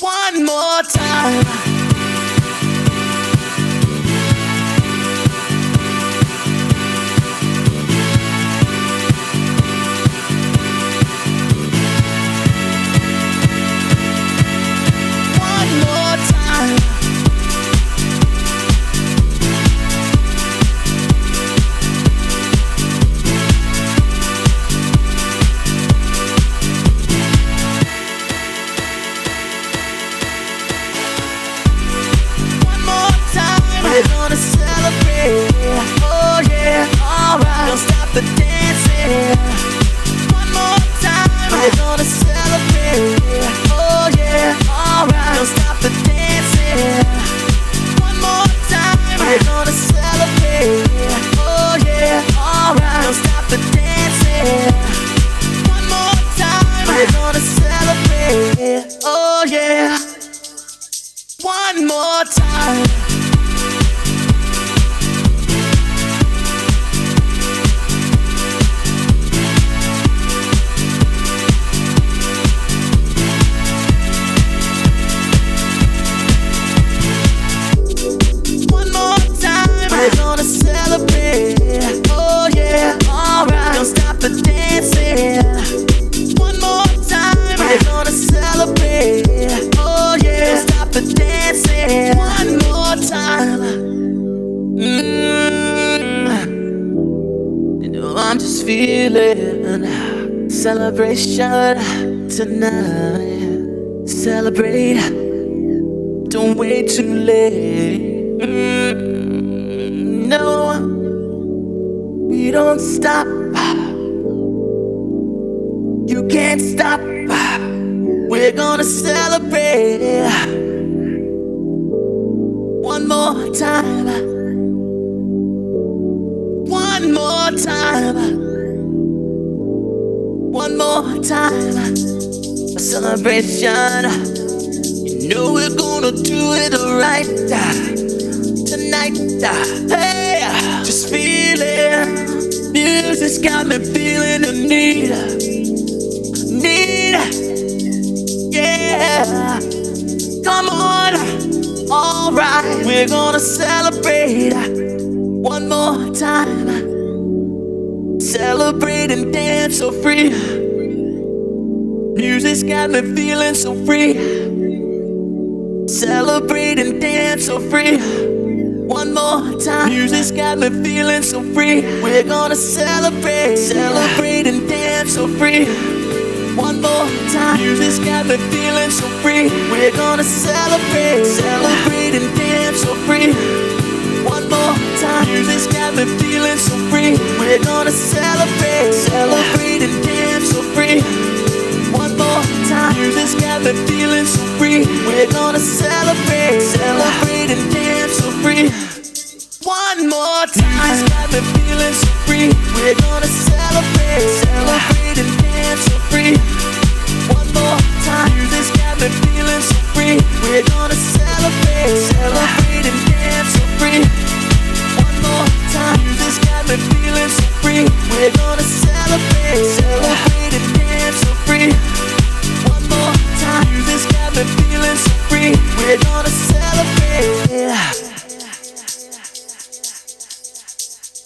One more time. One more time. We're gonna celebrate, oh yeah, alright. Don't stop the dancing. One more time. We're gonna celebrate, oh yeah, alright. Don't stop the dancing. One more time. We're gonna celebrate, oh yeah, alright. Don't stop the dancing. One more time. We're gonna celebrate, oh yeah. One more time. We're gonna celebrate, oh yeah, alright. Don't stop the dancing. One more time. We're gonna celebrate, oh yeah. Don't stop the dancing. One more time. You know I'm just feeling celebration tonight. Celebrate, don't wait too late. No, we don't stop. You can't stop. We're gonna celebrate. One more time. One more time. One more time. A celebration. You know we're gonna do it right tonight. Hey, just feeling. Music's got me feeling the need. Yeah. Come on. Alright, we're gonna celebrate one more time. Celebrate and dance so free. Music's got me feeling so free. Celebrate and dance so free. One more time. Music's got me feeling so free. We're gonna celebrate, celebrate and dance so free. One more time. Music's got me feeling so free. We're gonna celebrate, celebrate and dance so free. One more time. Music's got me feeling so free. We're gonna celebrate, celebrate and dance so free. One more time. Music's got me feeling so free. We're gonna celebrate, celebrate and dance so free. One more time. Music's got me feeling so free. We're gonna